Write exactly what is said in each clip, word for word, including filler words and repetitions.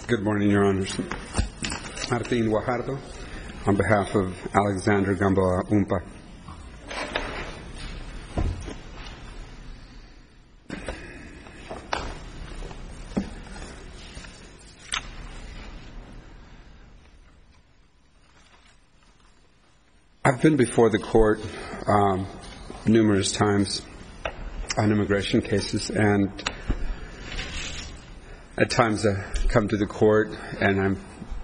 Good morning, Your Honors. Martin Guajardo, on behalf of Alexander Gamboa Umpa. I've been before the court um, numerous times on immigration cases, and at times I come to the court and I'm,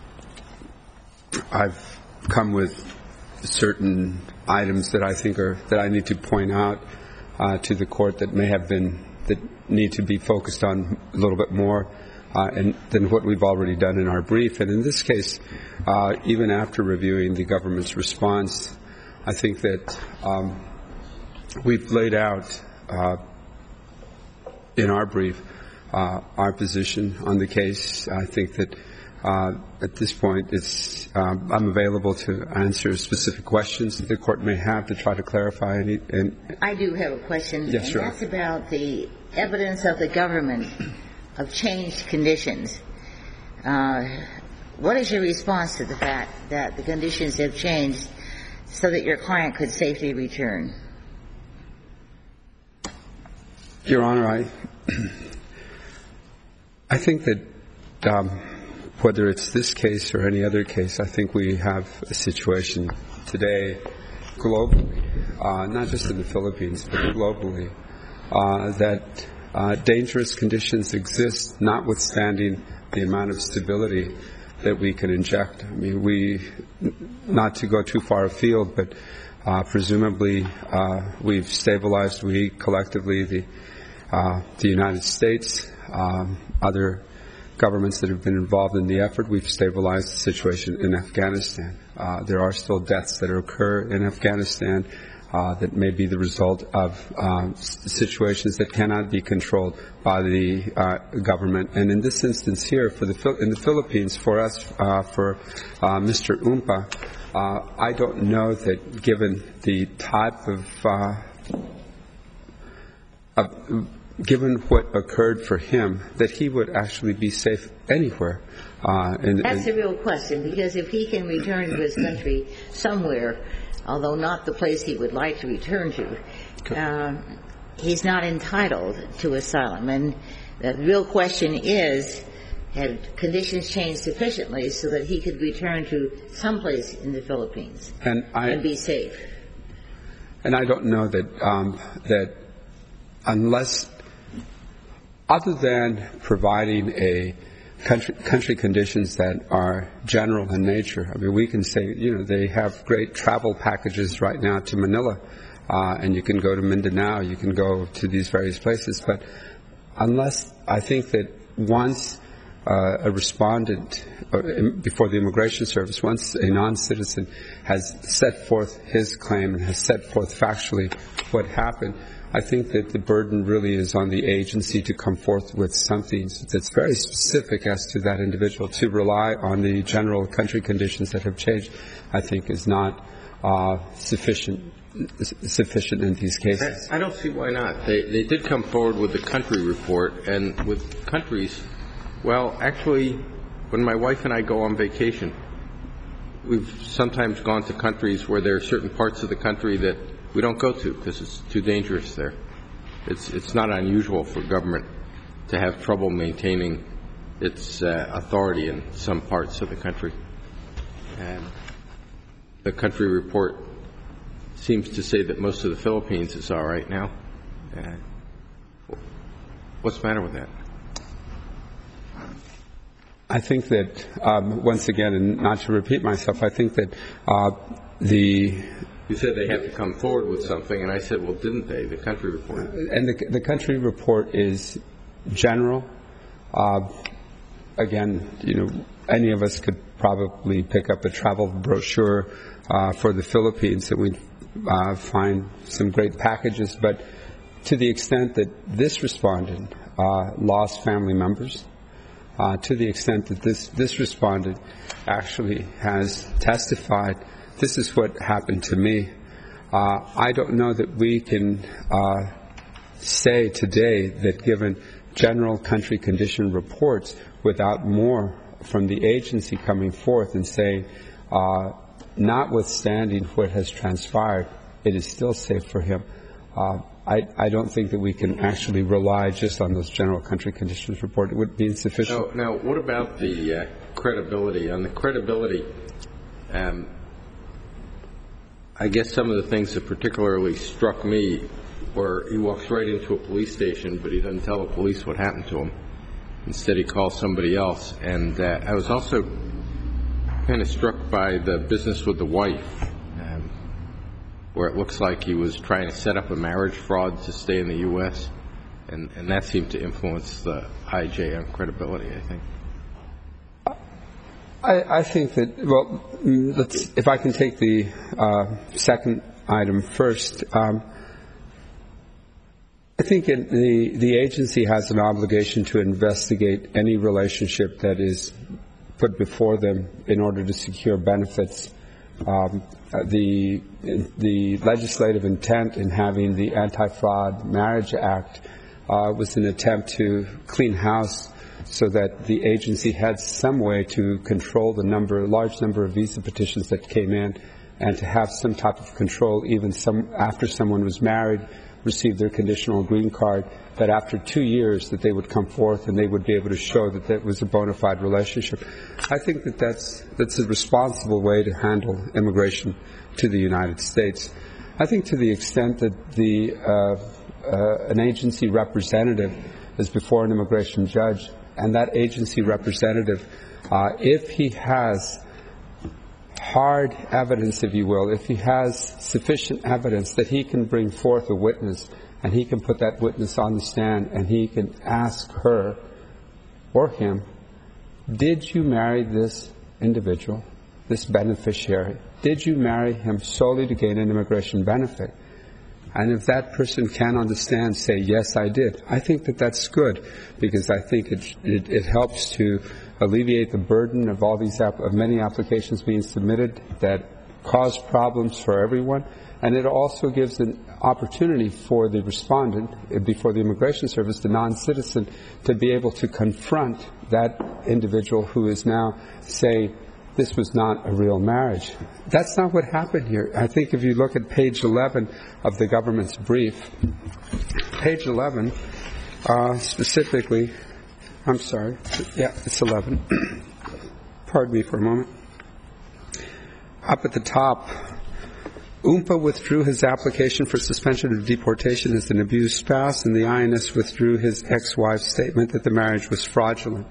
I've come with certain items that I think are, that I need to point out uh, to the court that may have been, that need to be focused on a little bit more uh, and, than what we've already done in our brief. And in this case, uh, even after reviewing the government's response, I think that um, we've laid out uh, in our brief Uh, our position on the case. I think that uh, at this point it's, um, I'm available to answer specific questions that the court may have to try to clarify any. And I do have a question. Yes, and sure. That's about the evidence of the government of changed conditions. Uh, what is your response to the fact that the conditions have changed so that your client could safely return? Your Honor, I I think that um, whether it's this case or any other case, I think we have a situation today globally, uh, not just in the Philippines, but globally, uh, that uh, dangerous conditions exist, notwithstanding the amount of stability that we can inject. I mean, we, not to go too far afield, but uh, presumably uh, we've stabilized, we collectively, the, uh, the United States, Um, other governments that have been involved in the effort, we've stabilized the situation in Afghanistan. Uh, there are still deaths that occur in Afghanistan uh, that may be the result of um, situations that cannot be controlled by the uh, government. And in this instance here, for the in the Philippines, for us, uh, for uh, Mister Umpa, uh, I don't know that given the type of, uh, of given what occurred for him, that he would actually be safe anywhere. Uh, and, That's and the real question, because if he can return to his country somewhere, although not the place he would like to return to, uh, he's not entitled to asylum. And the real question is, had conditions changed sufficiently so that he could return to someplace in the Philippines and, I, and be safe? And I don't know that um, that unless other than providing a country, country conditions that are general in nature. I mean, we can say, you know, they have great travel packages right now to Manila, uh, and you can go to Mindanao, you can go to these various places. But unless, I think that once uh, a respondent, uh, before the Immigration Service, once a non-citizen has set forth his claim and has set forth factually what happened, I think that the burden really is on the agency to come forth with something that's very specific as to that individual. To rely on the general country conditions that have changed, I think, is not uh, sufficient sufficient in these cases. I don't see why not. They, they did come forward with the country report, and with countries, well, actually, when my wife and I go on vacation, we've sometimes gone to countries where there are certain parts of the country that we don't go to because it's too dangerous there. It's it's not unusual for government to have trouble maintaining its uh, authority in some parts of the country. And the country report seems to say that most of the Philippines is all right now. Uh, what's the matter with that? I think that, um, once again, and not to repeat myself, I think that uh, the You said they have to come forward with something, and I said, well, didn't they, the country report? And the, the country report is general. Uh, again, you know, any of us could probably pick up a travel brochure uh, for the Philippines, and we'd uh, find some great packages. But to the extent that this respondent uh, lost family members, uh, to the extent that this, this respondent actually has testified, this is what happened to me. Uh, I don't know that we can uh, say today that given general country condition reports without more from the agency coming forth and saying, uh, notwithstanding what has transpired, it is still safe for him. Uh, I, I don't think that we can actually rely just on those general country conditions report. It would be insufficient. Now, now what about the uh, credibility? On the credibility, um, I guess some of the things that particularly struck me were he walks right into a police station, but he doesn't tell the police what happened to him. Instead, he calls somebody else. And uh, I was also kind of struck by the business with the wife, um, where it looks like he was trying to set up a marriage fraud to stay in the U S, and, and that seemed to influence the I J on credibility, I think. I, I think that, well, let's, if I can take the uh, second item first, um, I think it, the, the agency has an obligation to investigate any relationship that is put before them in order to secure benefits. Um, the, the legislative intent in having the Anti-Fraud Marriage Act uh, was an attempt to clean house so that the agency had some way to control the number, large number of visa petitions that came in, and to have some type of control even some, after someone was married, received their conditional green card, that after two years that they would come forth and they would be able to show that that was a bona fide relationship. I think that that's, that's a responsible way to handle immigration to the United States. I think to the extent that the uh, uh, an agency representative is before an immigration judge, and that agency representative, uh, if he has hard evidence, if you will, if he has sufficient evidence that he can bring forth a witness and he can put that witness on the stand and he can ask her or him, did you marry this individual, this beneficiary? Did you marry him solely to gain an immigration benefit? And if that person can understand, say, yes, I did, I think that that's good, because I think it, it, it helps to alleviate the burden of all these app- of many applications being submitted that cause problems for everyone, and it also gives an opportunity for the respondent before the Immigration Service, the non-citizen, to be able to confront that individual who is now saying this was not a real marriage. That's not what happened here. I think if you look at page eleven of the government's brief, page eleven uh, specifically, I'm sorry, yeah, it's eleven. Pardon me for a moment. Up at the top, Oompa withdrew his application for suspension of deportation as an abused spouse, and the I N S withdrew his ex-wife's statement that the marriage was fraudulent.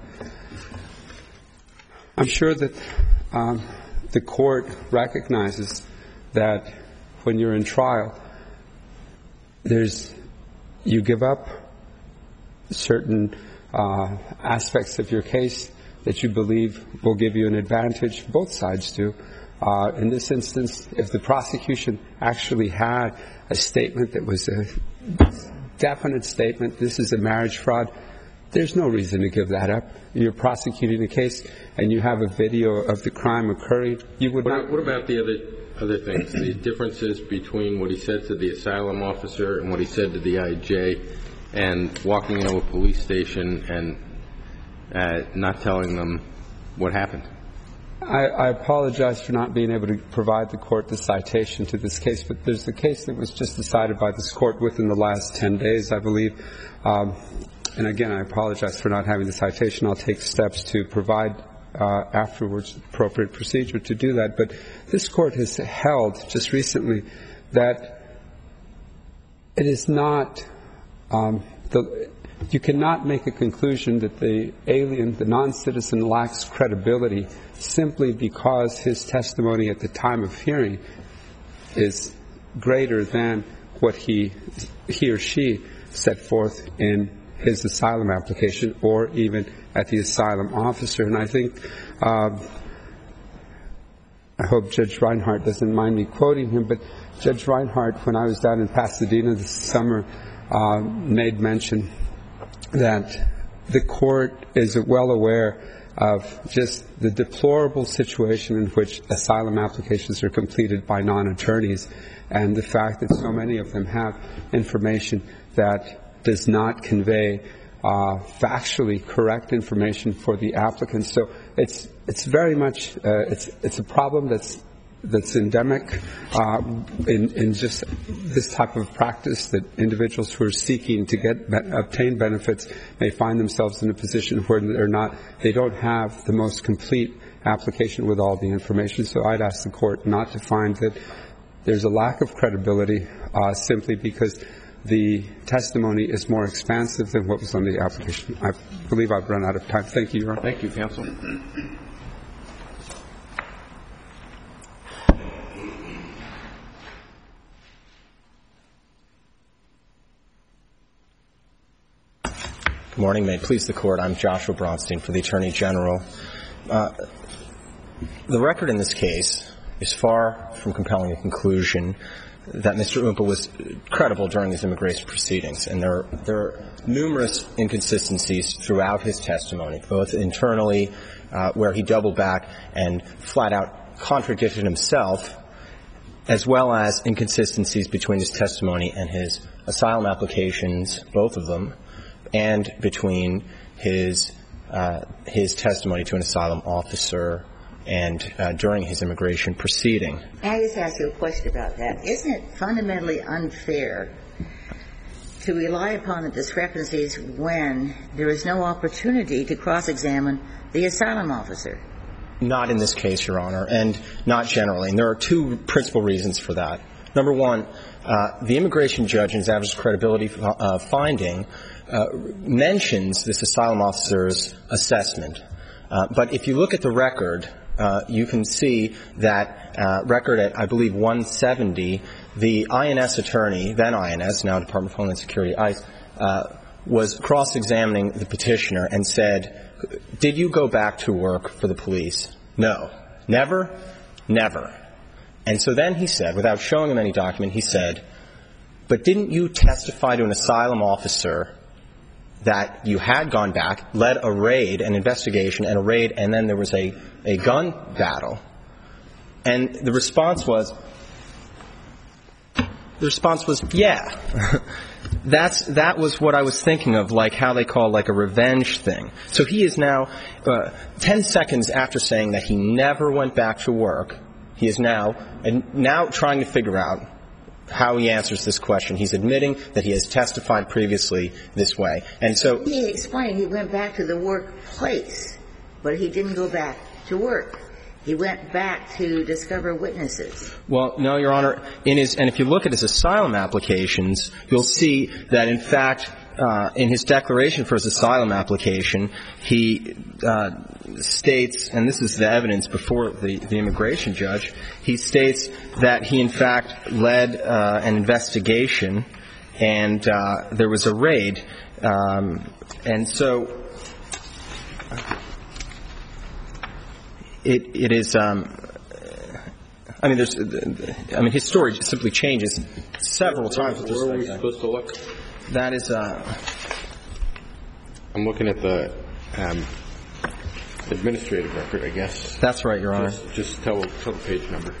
I'm sure that um, the court recognizes that when you're in trial, there's you give up certain uh, aspects of your case that you believe will give you an advantage. Both sides do. Uh, in this instance, if the prosecution actually had a statement that was a definite statement, this is a marriage fraud, there's no reason to give that up. You're prosecuting a case and you have a video of the crime occurring. You would what, not. What about the other other things? The differences between what he said to the asylum officer and what he said to the I J, and walking into a police station and uh, not telling them what happened. I, I apologize for not being able to provide the court the citation to this case, but there's a case that was just decided by this court within the last ten days, I believe. Um, and again, I apologize for not having the citation. I'll take steps to provide uh, afterwards appropriate procedure to do that. But this court has held just recently that it is not um, the you cannot make a conclusion that the alien, the non-citizen, lacks credibility simply because his testimony at the time of hearing is greater than what he he or she set forth in his asylum application or even at the asylum officer. And I think, uh, I hope Judge Reinhart doesn't mind me quoting him, but Judge Reinhart, when I was down in Pasadena this summer, uh, made mention that the court is well aware of just the deplorable situation in which asylum applications are completed by non-attorneys, and the fact that so many of them have information that does not convey uh, factually correct information for the applicants. So it's it's very much uh, it's it's a problem that's that's endemic uh, in in just this type of practice, that individuals who are seeking to get obtain benefits may find themselves in a position where they're not they don't have the most complete application with all the information. So I'd ask the court not to find that there's a lack of credibility uh, simply because the testimony is more expansive than what was on the application. I believe I've run out of time. Thank you, Your Honor. Thank you, counsel. Good morning. May it please the Court. I'm Joshua Bronstein for the Attorney General. Uh, the record in this case is far from compelling a conclusion that Mister Oompa was credible during his immigration proceedings. And there, there are numerous inconsistencies throughout his testimony, both internally, uh, where he doubled back and flat out contradicted himself, as well as inconsistencies between his testimony and his asylum applications, both of them, and between his uh, his testimony to an asylum officer and uh, during his immigration proceeding. May I just ask you a question about that? Isn't it fundamentally unfair to rely upon the discrepancies when there is no opportunity to cross-examine the asylum officer? Not in this case, Your Honor, and not generally. And there are two principal reasons for that. Number one, uh, the immigration judge in his average credibility uh, finding uh, mentions this asylum officer's assessment. Uh, but if you look at the record, Uh, you can see that uh, record at, I believe, one seventy, the I N S attorney, then I N S, now Department of Homeland Security, ICE, uh, was cross-examining the petitioner and said, did you go back to work for the police? No. Never? Never. And so then he said, without showing him any document, he said, but didn't you testify to an asylum officer that you had gone back, led a raid, an investigation, and a raid, and then there was a, a gun battle? And the response was, the response was, yeah. That's, that was what I was thinking of, like how they call like a revenge thing. So he is now, uh, ten seconds after saying that he never went back to work, he is now, and now trying to figure out how he answers this question. He's admitting that he has testified previously this way. And so he explained he went back to the workplace, but he didn't go back to work. He went back to discover witnesses. Well, no, Your Honor. In his, and if you look at his asylum applications, you'll see that, in fact, uh, in his declaration for his asylum application, he uh, states, and this is the evidence before the, the immigration judge, he states that he, in fact, led uh, an investigation and uh, there was a raid. Um, and so it, it is, um, I mean, there's, I mean, his story just simply changes several times. Where, where are we supposed to look? That is, uh, I'm looking at the um, administrative record, I guess. That's right, Your Honor. Just, just tell, tell the page number.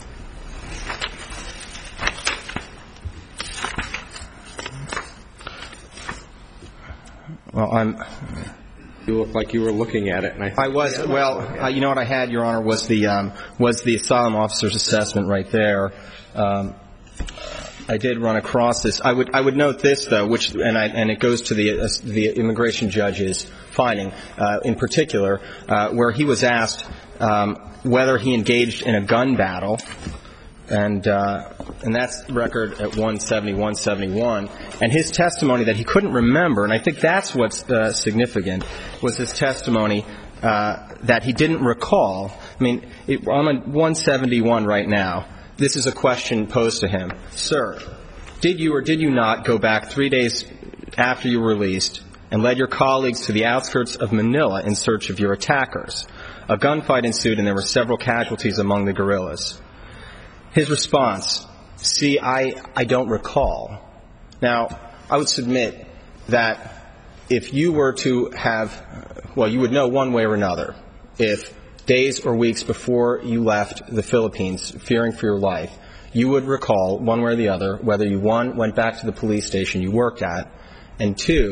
Well, I'm. You look like you were looking at it, and I. I was. Yeah, well, uh, you know what I had, Your Honor, was the um, was the asylum officer's assessment right there. Um, I did run across this. I would I would note this though, which and I and it goes to the uh, the immigration judge's finding uh, in particular, uh, where he was asked um, whether he engaged in a gun battle. And uh, and that's record at one seventy, one seventy-one. And his testimony that he couldn't remember, and I think that's what's uh, significant, was his testimony uh, that he didn't recall. I mean, it, I'm on one seventy-one right now. This is a question posed to him. Sir, did you or did you not go back three days after you were released and led your colleagues to the outskirts of Manila in search of your attackers? A gunfight ensued and there were several casualties among the guerrillas. His response, see, I, I don't recall. Now, I would submit that if you were to have, well, you would know one way or another. If days or weeks before you left the Philippines, fearing for your life, you would recall one way or the other whether you, one, went back to the police station you worked at, and two,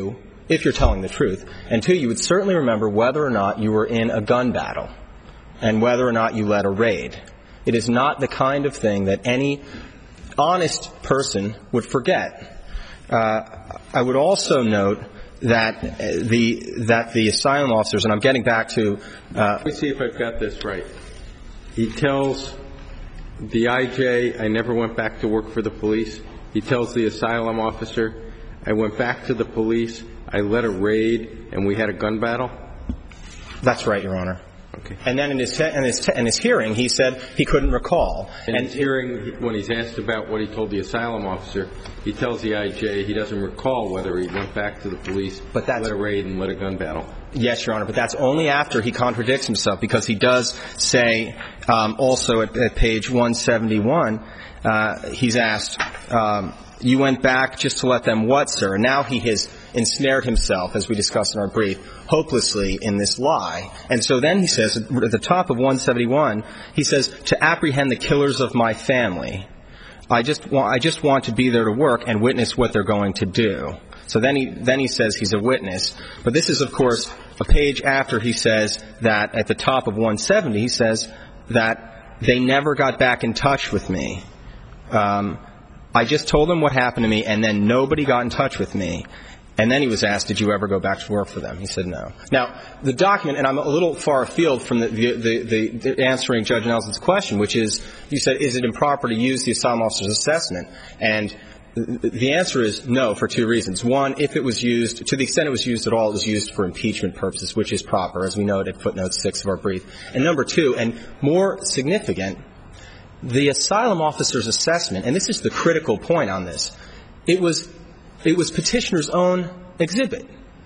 if you're telling the truth. And two, you would certainly remember whether or not you were in a gun battle and whether or not you led a raid. It is not the kind of thing that any honest person would forget. Uh, I would also note that the that the asylum officers, and I'm getting back to... Uh, Let me see if I've got this right. He tells the I J, I never went back to work for the police. He tells the asylum officer, I went back to the police, I led a raid, and we had a gun battle? That's right, Your Honor. Okay. And then in his, in his, in his hearing, he said he couldn't recall. In and his hearing, when he's asked about what he told the asylum officer, he tells the I J he doesn't recall whether he went back to the police, but that's, led a raid, and led a gun battle. Yes, Your Honor, but that's only after he contradicts himself, because he does say um, also at, at page one seventy-one, uh, he's asked, um, you went back just to let them what, sir? And now he has ensnared himself, as we discussed in our brief, hopelessly in this lie. And so then he says, at the top of one seventy-one, he says, to apprehend the killers of my family. I just want, I just want to be there to work and witness what they're going to do. So then he, then he says he's a witness. But this is, of course, a page after he says that at the top of one seventy, he says that they never got back in touch with me. Um, I just told them what happened to me, and then nobody got in touch with me. And then he was asked, did you ever go back to work for them? He said no. Now, the document, and I'm a little far afield from the, the, the, the answering Judge Nelson's question, which is, you said, is it improper to use the asylum officer's assessment? And the answer is no, for two reasons. One, if it was used, to the extent it was used at all, it was used for impeachment purposes, which is proper, as we note at footnote six of our brief. And number two, and more significant, the asylum officer's assessment, and this is the critical point on this, it was it was petitioner's own exhibit.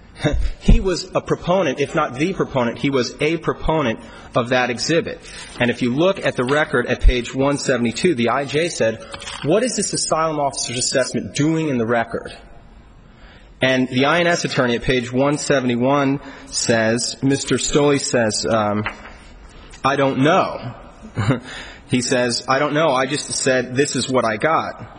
He was a proponent, if not the proponent, he was a proponent of that exhibit. And if you look at the record at page one seventy-two, the I J said, what is this asylum officer's assessment doing in the record? And the I N S attorney at page one seventy-one says, Mister Stolle says, um, I don't know. He says, I don't know, I just said this is what I got.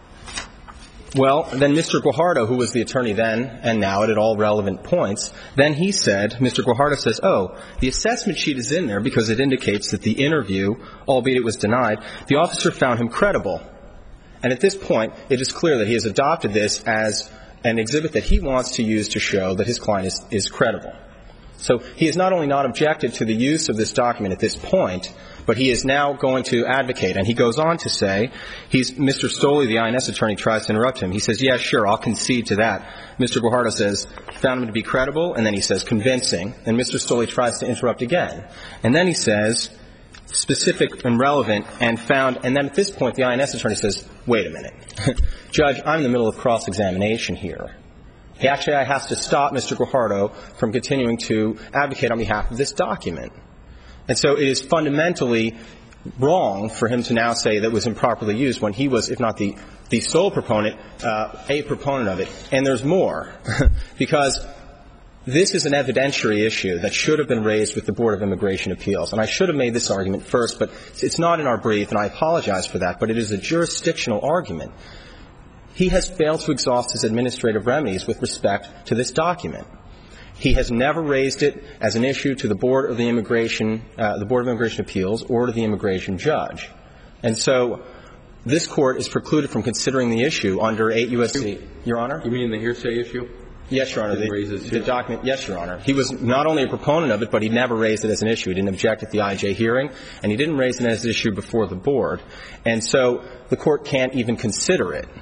Well, then Mister Guajardo, who was the attorney then and now at all relevant points, then he said, Mister Guajardo says, oh, the assessment sheet is in there because it indicates that the interview, albeit it was denied, the officer found him credible. And at this point, it is clear that he has adopted this as an exhibit that he wants to use to show that his client is, is credible. So he has not only not objected to the use of this document at this point, but he is now going to advocate. And he goes on to say, he's, Mister Stolle, the I N S attorney, tries to interrupt him. He says, yeah, sure, I'll concede to that. Mister Guajardo says, found him to be credible, and then he says, convincing. And Mister Stolle tries to interrupt again. And then he says, specific and relevant, and found, and then at this point, the I N S attorney says, wait a minute. Judge, I'm in the middle of cross-examination here. He actually has to stop Mister Guajardo from continuing to advocate on behalf of this document. And so it is fundamentally wrong for him to now say that it was improperly used when he was, if not the, the sole proponent, uh, a proponent of it. And there's more, because this is an evidentiary issue that should have been raised with the Board of Immigration Appeals. And I should have made this argument first, but it's not in our brief, and I apologize for that, but it is a jurisdictional argument. He has failed to exhaust his administrative remedies with respect to this document. He has never raised it as an issue to the Board of the Immigration, uh, the Board of Immigration Appeals or to the immigration judge. And so this Court is precluded from considering the issue under eight U S C. Your Honor? You mean the hearsay issue? Yes, Your Honor. Didn't the, raise this the document, yes, Your Honor. He was not only a proponent of it, but he never raised it as an issue. He didn't object at the I J hearing, and he didn't raise it as an issue before the Board. And so the Court can't even consider it.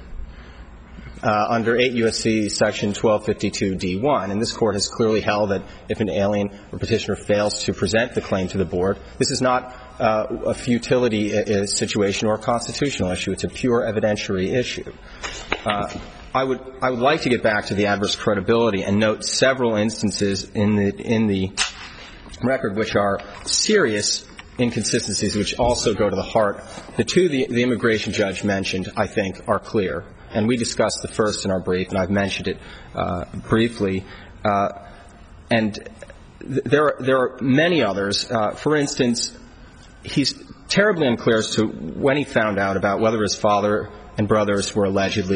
Uh, under eight U S C section twelve fifty-two D one. And this Court has clearly held that if an alien or petitioner fails to present the claim to the Board, this is not uh, a futility uh, situation or a constitutional issue. It's a pure evidentiary issue. Uh, I would I would like to get back to the adverse credibility and note several instances in the in the record which are serious inconsistencies which also go to the heart. The two the, the immigration judge mentioned, I think, are clear. And we discussed the first in our brief, and I've mentioned it uh, briefly. Uh, and th- there, are, there are many others. Uh, for instance, he's terribly unclear as to when he found out about whether his father and brothers were allegedly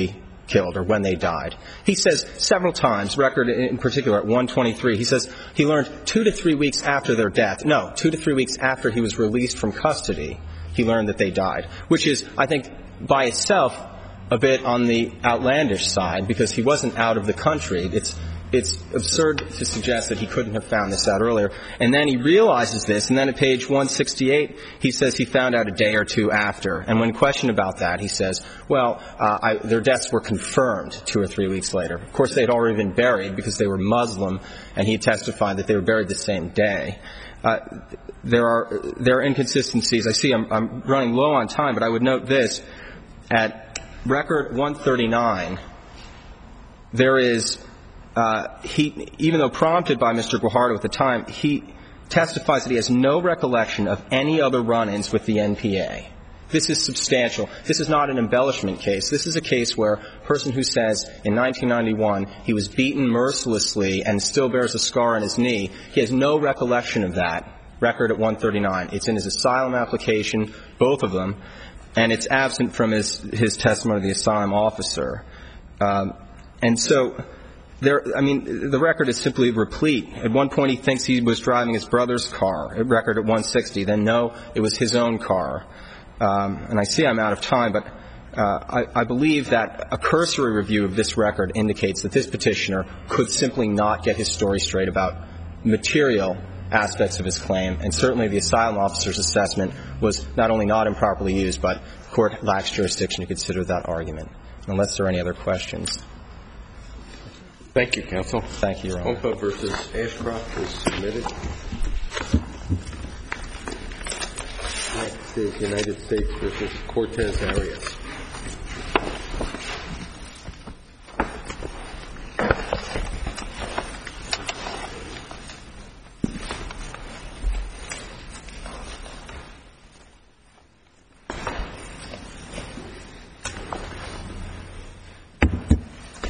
killed or when they died. He says several times, record in particular at one twenty-three, he says he learned two to three weeks after their death. No, two to three weeks after he was released from custody, he learned that they died, which is, I think, by itself a bit on the outlandish side because he wasn't out of the country. It's It's absurd to suggest that he couldn't have found this out earlier. And then he realizes this, and then at page one sixty-eight, he says he found out a day or two after. And when questioned about that, he says, well, uh, I, their deaths were confirmed two or three weeks later. Of course, they had already been buried because they were Muslim, and he testified that they were buried the same day. Uh, there are there are inconsistencies. I see I'm, I'm running low on time, but I would note this. At record one thirty-nine, there is... Uh, he, even though prompted by Mister Guajardo at the time, he testifies that he has no recollection of any other run-ins with the N P A. This is substantial. This is not an embellishment case. This is a case where a person who says in nineteen ninety-one he was beaten mercilessly and still bears a scar on his knee, he has no recollection of that. Record at one thirty-nine. It's in his asylum application, both of them, and it's absent from his, his testimony to the asylum officer. Um, and so... There, I mean, the record is simply replete. At one point, he thinks he was driving his brother's car. At record at one sixty. Then, no, it was his own car. Um, and I see I'm out of time, but uh, I, I believe that a cursory review of this record indicates that this petitioner could simply not get his story straight about material aspects of his claim, and certainly the asylum officer's assessment was not only not improperly used, but the court lacks jurisdiction to consider that argument. Unless there are any other questions. Thank you, counsel. Thank you, Your Honor. Hompa versus Ashcroft is submitted. Next is United States versus Cortez Arias.